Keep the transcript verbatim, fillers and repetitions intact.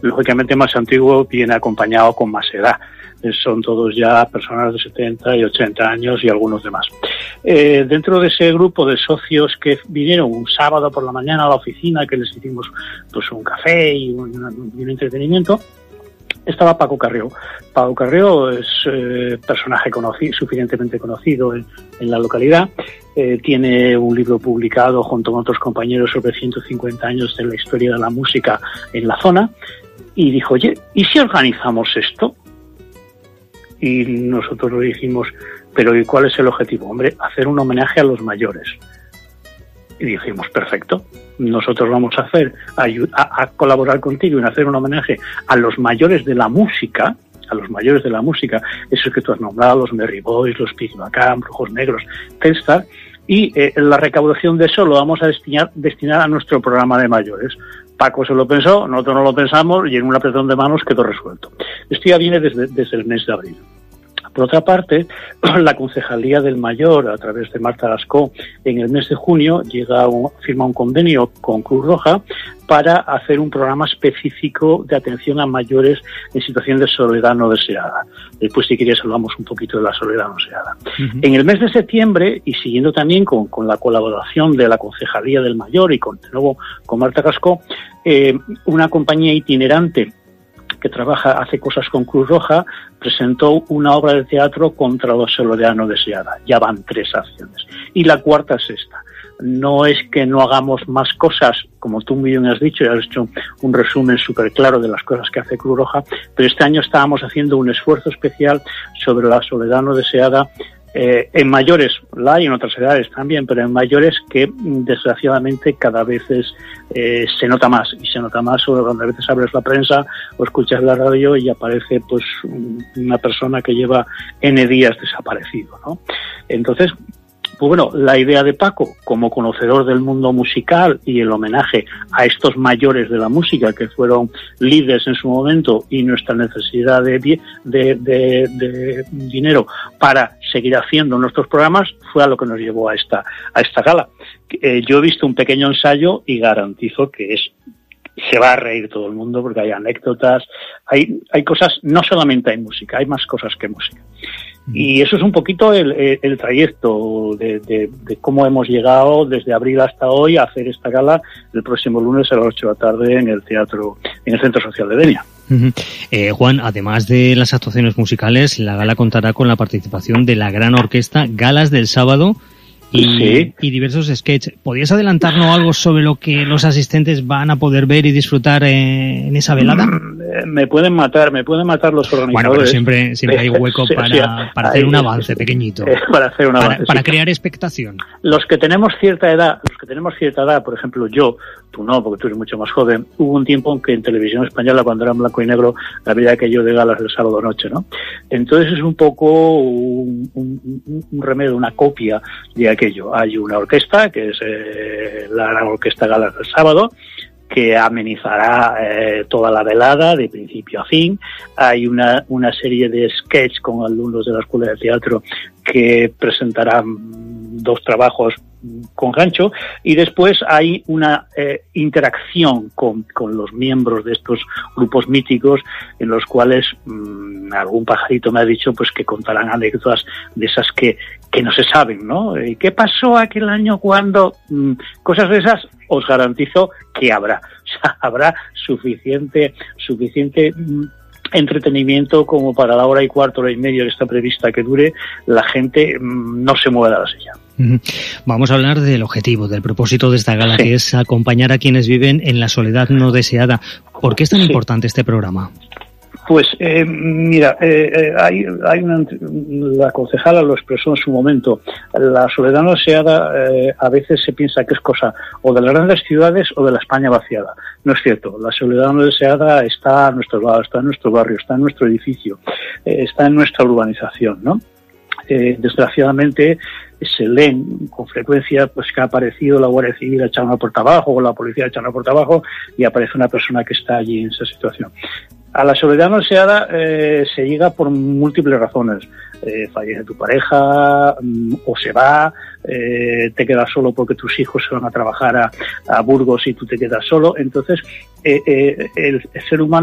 lógicamente más antiguo viene acompañado con más edad. Son todos ya personas de setenta y ochenta años y algunos demás. Eh, dentro de ese grupo de socios que vinieron un sábado por la mañana a la oficina, que les hicimos pues un café y un, un entretenimiento, estaba Paco Carrió. Paco Carrió es eh, personaje conocido, suficientemente conocido en, en la localidad. Eh, tiene un libro publicado junto con otros compañeros sobre ciento cincuenta años de la historia de la música en la zona. Y dijo, oye, ¿y si organizamos esto? Y nosotros le dijimos, pero ¿y cuál es el objetivo? Hombre, hacer un homenaje a los mayores. Y dijimos, perfecto, nosotros vamos a hacer, a, a, a colaborar contigo en hacer un homenaje a los mayores de la música, a los mayores de la música, esos que tú has nombrado, los Merry Boys, los Pig Macam, Brujos Negros, Telstar, y eh, la recaudación de eso lo vamos a destinar, destinar a nuestro programa de mayores. Paco se lo pensó, nosotros no lo pensamos y en un apretón de manos quedó resuelto. Esto ya viene desde, desde el mes de abril. Por otra parte, la Concejalía del Mayor, a través de Marta Gascó, en el mes de junio llega un, firma un convenio con Cruz Roja para hacer un programa específico de atención a mayores en situación de soledad no deseada. Después, si queréis, hablamos un poquito de la soledad no deseada. Uh-huh. En el mes de septiembre, y siguiendo también con, con la colaboración de la Concejalía del Mayor y con, de nuevo con Marta Gascó, eh, una compañía itinerante que trabaja, hace cosas con Cruz Roja, presentó una obra de teatro contra la soledad no deseada. Ya van tres acciones. Y la cuarta es esta. No es que no hagamos más cosas, como tú muy bien has dicho, y has hecho un resumen súper claro de las cosas que hace Cruz Roja, pero este año estábamos haciendo un esfuerzo especial sobre la soledad no deseada. Eh, en mayores, la hay en otras edades también, pero en mayores que desgraciadamente cada vez es, eh, se nota más, y se nota más cuando a veces abres la prensa o escuchas la radio y aparece pues una persona que lleva N días desaparecido, ¿no? Entonces, pues bueno, la idea de Paco, como conocedor del mundo musical y el homenaje a estos mayores de la música que fueron líderes en su momento y nuestra necesidad de, de, de, de dinero para seguir haciendo nuestros programas, fue a lo que nos llevó a esta, a esta gala. Eh, yo he visto un pequeño ensayo y garantizo que es se va a reír todo el mundo porque hay anécdotas, hay, hay cosas, no solamente hay música, hay más cosas que música. Y eso es un poquito el, el, el trayecto de, de, de cómo hemos llegado desde abril hasta hoy a hacer esta gala el próximo lunes a las ocho de la tarde en el teatro, en el Centro Social de Denia. Uh-huh. Eh, Juan, además de las actuaciones musicales, la gala contará con la participación de la gran orquesta Galas del Sábado y, sí. y diversos sketches. ¿Podrías adelantarnos algo sobre lo que los asistentes van a poder ver y disfrutar eh, en esa velada? Me pueden matar, me pueden matar los organizadores. Bueno, pero siempre, siempre hay hueco sí, para, sí, para hacer hay, un avance pequeñito. Para hacer un avance. Para, para sí. crear expectación. Los que tenemos cierta edad, los que tenemos cierta edad, por ejemplo yo, tú no, porque tú eres mucho más joven, hubo un tiempo en que en televisión española, cuando era en blanco y negro, había aquello de galas del sábado noche, ¿no? Entonces es un poco un, un, un remedio, una copia de aquello. Hay una orquesta, que es eh, la Orquesta Galas del Sábado, que amenizará eh, toda la velada de principio a fin. Hay una, una serie de sketches con alumnos de la Escuela de Teatro que presentarán dos trabajos con gancho, y después hay una eh, interacción con, con los miembros de estos grupos míticos en los cuales mmm, algún pajarito me ha dicho pues que contarán anécdotas de esas que, que no se saben, ¿no? ¿Qué pasó aquel año cuando? Mmm, cosas de esas os garantizo que habrá. O sea, habrá suficiente, suficiente mmm, entretenimiento como para la hora y cuarto, hora y media que está prevista que dure, la gente mmm, no se mueva de la silla. Vamos a hablar del objetivo, del propósito de esta gala, sí. que es acompañar a quienes viven en la soledad no deseada. ¿Por qué es tan sí. importante este programa? Pues eh, mira, eh, hay, hay una, la concejala lo expresó en su momento. La soledad no deseada eh, a veces se piensa que es cosa o de las grandes ciudades o de la España vaciada. No es cierto. La soledad no deseada está a nuestro lado, está en nuestro barrio, está en nuestro edificio, eh, está en nuestra urbanización, ¿no? Eh, desgraciadamente se leen con frecuencia pues que ha aparecido la Guardia Civil echando por abajo o la policía echando por abajo y aparece una persona que está allí en esa situación. A la soledad no deseada eh, se llega por múltiples razones. Eh, fallece tu pareja, mm, o se va, eh, te quedas solo porque tus hijos se van a trabajar a, a Burgos y tú te quedas solo. Entonces, eh, eh, el, el ser humano